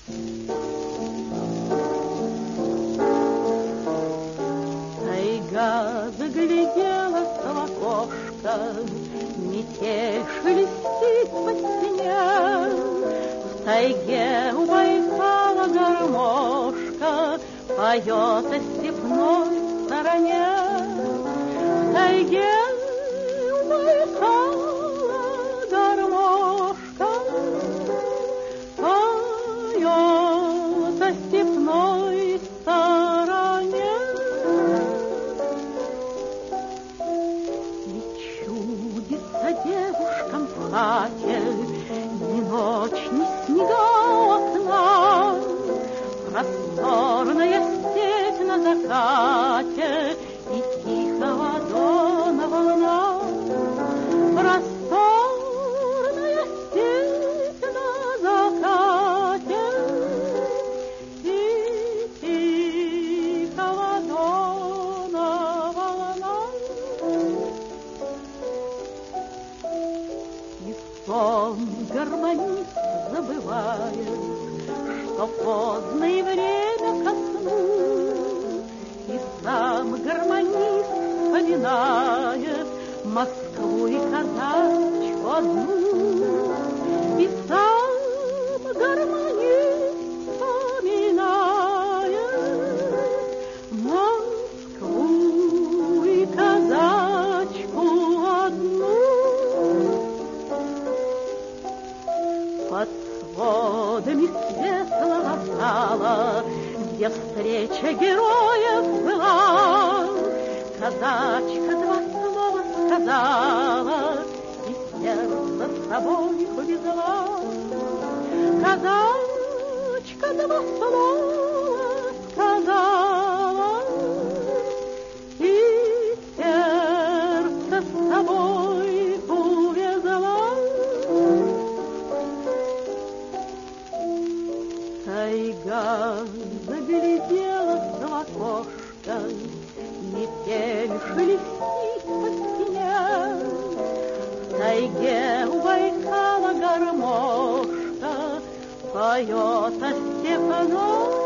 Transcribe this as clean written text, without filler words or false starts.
Тайга загляделась в окошко, метель шелестит по стене. В тайге у Байкала гармошка поет о степной стороне. В тайге у Байкала гармошка поет о степной стороне. И чудится девушкам в хате ни ночь, ни снега у окна. Просторная степь на закате и тихого дона волна. Просторная степь на закате и тихого дона волна. И сон гармонист забывает, что поздно и время ко сну, и сам гармонист вспоминает Москву и казачку одну. И сам гармонист вспоминает Москву и казачку одну. Под сводами светлого зала, где встреча героев была, казачка два слова сказала и сердце с собой увезла. Казачка два слова сказала и сердце с собой увезла. Тайга загляделась в окошко, метель шелестит по стене. В тайге у Байкала гармошка поет о степной